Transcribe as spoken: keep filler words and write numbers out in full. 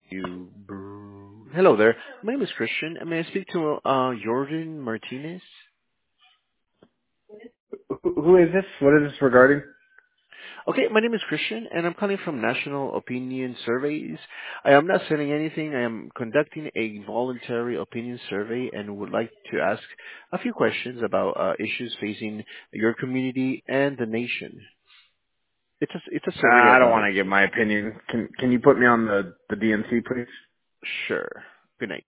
You. br- Hello there. My name is Christian. and May I speak to uh, Jordan Martinez? Who who is this? What is this regarding? Okay, my name is Christian, and I'm calling from National Opinion Surveys. I am not selling anything. I am conducting a voluntary opinion survey and would like to ask a few questions about uh, issues facing your community and the nation. It's a it's a Uh, survey I don't about. want to give my opinion. Can Can you put me on the the D N C, please? Sure. Good night.